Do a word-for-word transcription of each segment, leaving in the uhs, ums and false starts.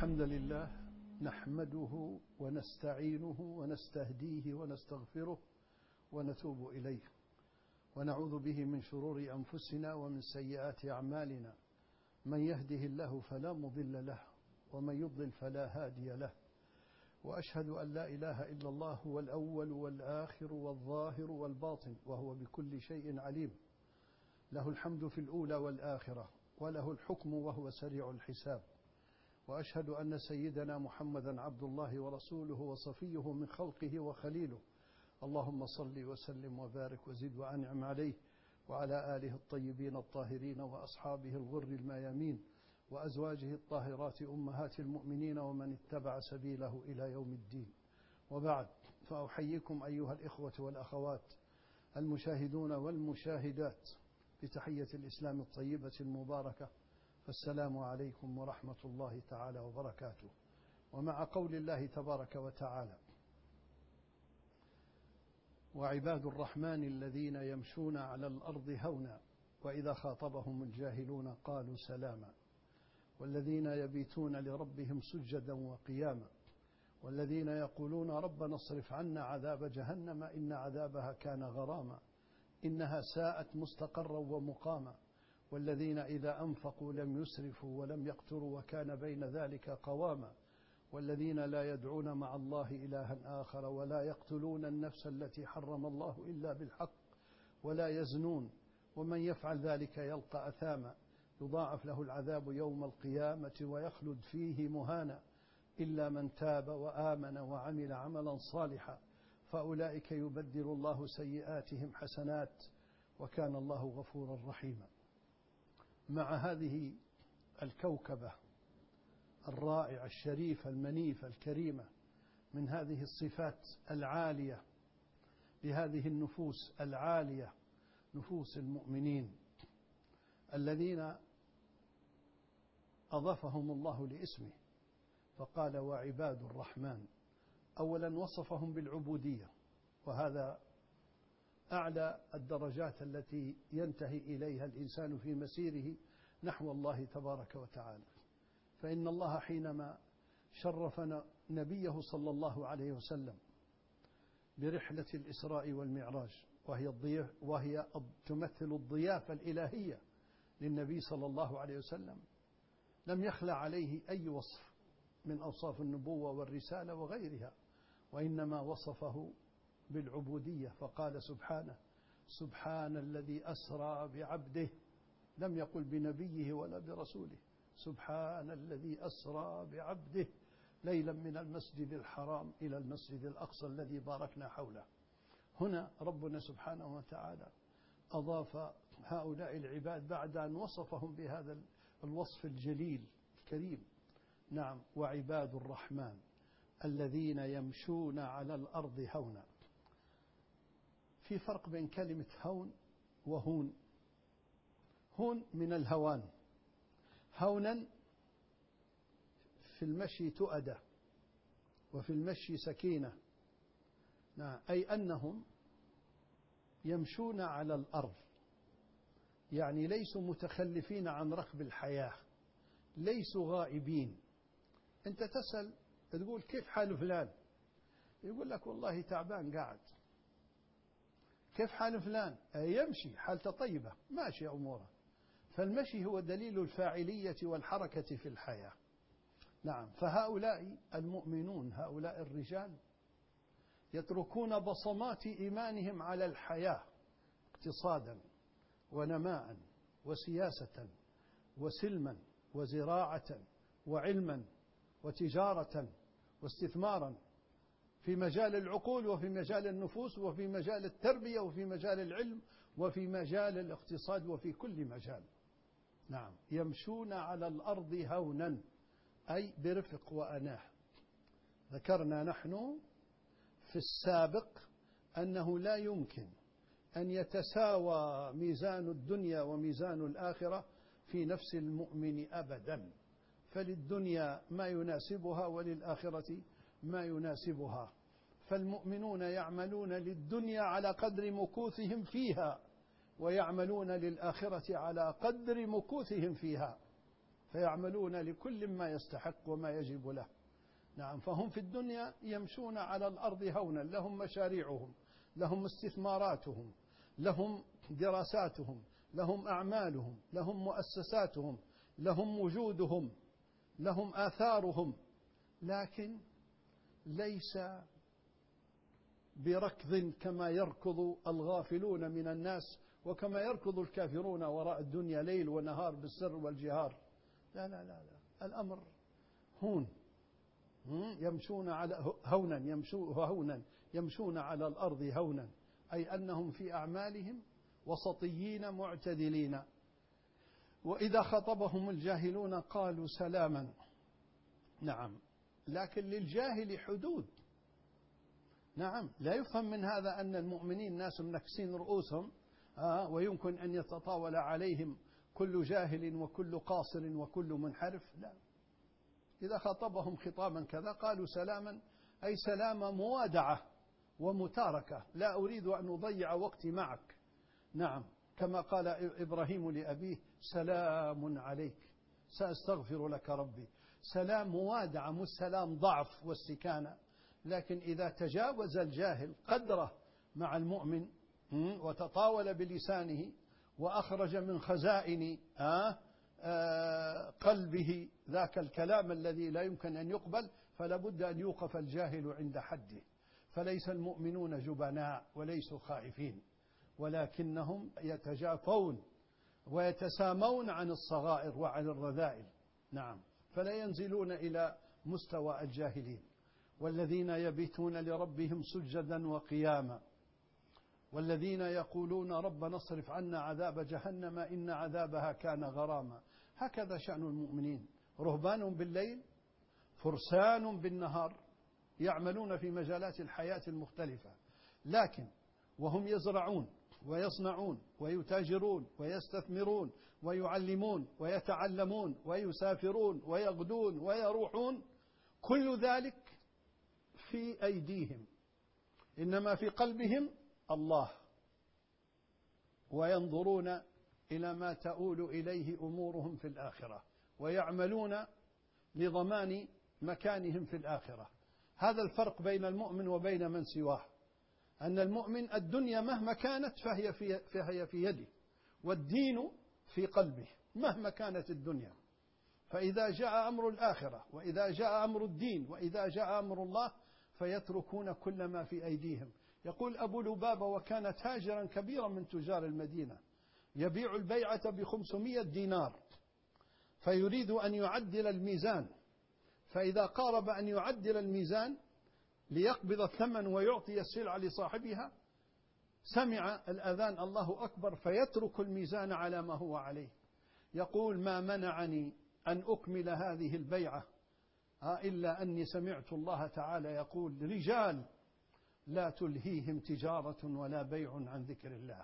الحمد لله نحمده ونستعينه ونستهديه ونستغفره ونتوب إليه، ونعوذ به من شرور أنفسنا ومن سيئات أعمالنا. من يهده الله فلا مضل له، ومن يضلل فلا هادي له. وأشهد أن لا إله إلا الله هو الأول والآخر والظاهر والباطن، وهو بكل شيء عليم. له الحمد في الأولى والآخرة، وله الحكم وهو سريع الحساب. وأشهد أن سيدنا محمدا عبد الله ورسوله وصفيه من خلقه وخليله. اللهم صل وسلم وبارك وزد وأنعم عليه وعلى آله الطيبين الطاهرين وأصحابه الغر الميامين وأزواجه الطاهرات أمهات المؤمنين ومن اتبع سبيله إلى يوم الدين. وبعد، فأحييكم أيها الإخوة والأخوات المشاهدون والمشاهدات بتحية الإسلام الطيبة المباركة، فالسلام عليكم ورحمة الله تعالى وبركاته. ومع قول الله تبارك وتعالى: وعباد الرحمن الذين يمشون على الأرض هونا وإذا خاطبهم الجاهلون قالوا سلاما، والذين يبيتون لربهم سجدا وقياما، والذين يقولون ربنا اصرف عنا عذاب جهنم إن عذابها كان غراما إنها ساءت مستقرا ومقاما، والذين إذا أنفقوا لم يسرفوا ولم يقتروا وكان بين ذلك قواما، والذين لا يدعون مع الله إلها آخر ولا يقتلون النفس التي حرم الله إلا بالحق ولا يزنون، ومن يفعل ذلك يلقى أثاما يضاعف له العذاب يوم القيامة ويخلد فيه مهانا إلا من تاب وآمن وعمل عملا صالحا فأولئك يبدل الله سيئاتهم حسنات وكان الله غفورا رحيما. مع هذه الكوكبة الرائعة الشريفة المنيفة الكريمة من هذه الصفات العالية لهذه النفوس العالية، نفوس المؤمنين الذين أضافهم الله لاسمه فقال: وعباد الرحمن. أولا وصفهم بالعبودية، وهذا أعلى الدرجات التي ينتهي إليها الإنسان في مسيره نحو الله تبارك وتعالى. فإن الله حينما شرف نبيه صلى الله عليه وسلم برحلة الإسراء والمعراج، وهي, الضياف وهي تمثل الضيافة الإلهية للنبي صلى الله عليه وسلم، لم يخلع عليه أي وصف من أوصاف النبوة والرسالة وغيرها، وإنما وصفه بالعبودية فقال سبحانه: سبحان الذي أسرى بعبده، لم يقل بنبيه ولا برسوله، سبحان الذي أسرى بعبده ليلا من المسجد الحرام إلى المسجد الأقصى الذي باركنا حوله. هنا ربنا سبحانه وتعالى أضاف هؤلاء العباد بعد أن وصفهم بهذا الوصف الجليل الكريم. نعم، وعباد الرحمن الذين يمشون على الأرض هونا. في فرق بين كلمة هون وهون. هون من الهوان، هونا في المشي تؤدة وفي المشي سكينة. نعم، أي أنهم يمشون على الأرض، يعني ليسوا متخلفين عن ركب الحياة، ليسوا غائبين. أنت تسأل تقول كيف حال فلان، يقول لك والله تعبان قاعد. كيف حال فلان؟ يمشي حالته طيبة ماشي أموره. فالمشي هو دليل الفاعلية والحركة في الحياة. نعم، فهؤلاء المؤمنون هؤلاء الرجال يتركون بصمات إيمانهم على الحياة اقتصادا ونماء وسياسة وسلما وزراعة وعلما وتجارة واستثمارا في مجال العقول وفي مجال النفوس وفي مجال التربية وفي مجال العلم وفي مجال الاقتصاد وفي كل مجال. نعم، يمشون على الأرض هونا أي برفق وأناه. ذكرنا نحن في السابق أنه لا يمكن أن يتساوى ميزان الدنيا وميزان الآخرة في نفس المؤمن أبدا، فللدنيا ما يناسبها وللآخرة ما يناسبها. فالمؤمنون يعملون للدنيا على قدر مكوثهم فيها، ويعملون للآخرة على قدر مكوثهم فيها. فيعملون لكل ما يستحق وما يجب له. نعم، فهم في الدنيا يمشون على الأرض هونا، لهم مشاريعهم، لهم استثماراتهم، لهم دراساتهم، لهم أعمالهم، لهم مؤسساتهم، لهم وجودهم، لهم آثارهم، لكن ليس بركض كما يركض الغافلون من الناس وكما يركض الكافرون وراء الدنيا ليل ونهار بالسر والجهار. لا لا لا, لا. الأمر هون، يمشون على هونا يمشون هونا يمشون على الأرض هونا، أي أنهم في أعمالهم وسطيين معتدلين. وإذا خطبهم الجاهلون قالوا سلاما. نعم، لكن للجاهل حدود. نعم، لا يفهم من هذا أن المؤمنين ناس منكسين رؤوسهم آه ويمكن أن يتطاول عليهم كل جاهل وكل قاصر وكل منحرف. لا، إذا خطبهم خطابا كذا قالوا سلاما، أي سلام موادعة ومتاركة، لا أريد أن أضيع وقتي معك. نعم، كما قال إبراهيم لأبيه سلام عليك سأستغفر لك ربي. سلام موادعة، مش سلام ضعف واستكانة. لكن إذا تجاوز الجاهل قدره مع المؤمن وتطاول بلسانه وأخرج من خزائن آه آه قلبه ذاك الكلام الذي لا يمكن أن يقبل، فلا بد أن يوقف الجاهل عند حده. فليس المؤمنون جبناء وليسوا خائفين، ولكنهم يتجافون ويتسامون عن الصغائر وعن الرذائل. نعم، فلا ينزلون إلى مستوى الجاهلين. والذين يبيتون لربهم سجدا وقياما، والذين يقولون ربنا اصرف عنا عذاب جهنم إن عذابها كان غراما. هكذا شأن المؤمنين، رهبان بالليل فرسان بالنهار، يعملون في مجالات الحياة المختلفة، لكن وهم يزرعون ويصنعون ويتاجرون ويستثمرون ويعلمون ويتعلمون ويسافرون ويغدون ويروحون، كل ذلك في أيديهم، إنما في قلبهم الله، وينظرون إلى ما تؤول إليه أمورهم في الآخرة، ويعملون لضمان مكانهم في الآخرة. هذا الفرق بين المؤمن وبين من سواه، أن المؤمن الدنيا مهما كانت فهي في, فهي في يده، والدين في قلبه مهما كانت الدنيا. فإذا جاء أمر الآخرة وإذا جاء أمر الدين وإذا جاء أمر الله فيتركون كل ما في أيديهم. يقول أبو لبابة وكان تاجرا كبيرا من تجار المدينة، يبيع البيعة بخمسمائة دينار، فيريد أن يعدل الميزان، فإذا قارب أن يعدل الميزان ليقبض الثمن ويعطي السلعة لصاحبها، سمع الأذان الله أكبر فيترك الميزان على ما هو عليه. يقول ما منعني أن أكمل هذه البيعة إلا أني سمعت الله تعالى يقول رجال لا تلهيهم تجارة ولا بيع عن ذكر الله.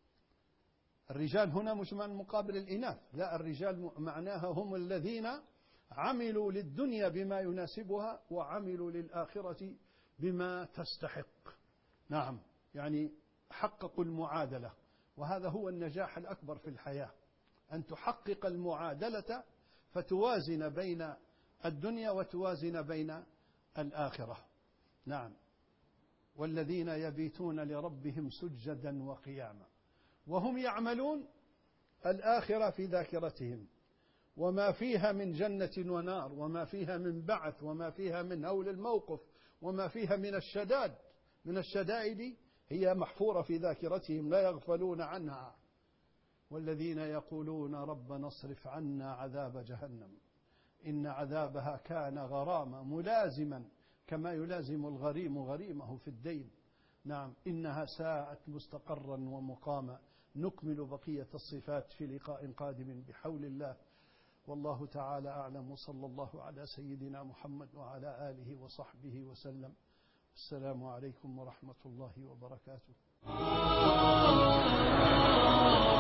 الرجال هنا مش من مقابل الإناث، لا، الرجال معناها هم الذين عملوا للدنيا بما يناسبها وعملوا للآخرة بما تستحق. نعم، يعني حققوا المعادلة، وهذا هو النجاح الأكبر في الحياة، أن تحقق المعادلة فتوازن بين الدنيا وتوازن بين الآخرة. نعم، والذين يبيتون لربهم سجدا وقياما، وهم يعملون الآخرة في ذاكرتهم، وما فيها من جنة ونار، وما فيها من بعث، وما فيها من هول الموقف، وما فيها من الشداد من الشدائد هي محفورة في ذاكرتهم لا يغفلون عنها. والذين يقولون ربنا اصرف عنا عذاب جهنم إن عذابها كان غراما، ملازما كما يلازم الغريم غريمه في الدين. نعم، إنها ساءت مستقرا ومقاما. نكمل بقية الصفات في لقاء قادم بحول الله، والله تعالى أعلم، وصلى الله على سيدنا محمد وعلى آله وصحبه وسلم. السلام عليكم ورحمة الله وبركاته.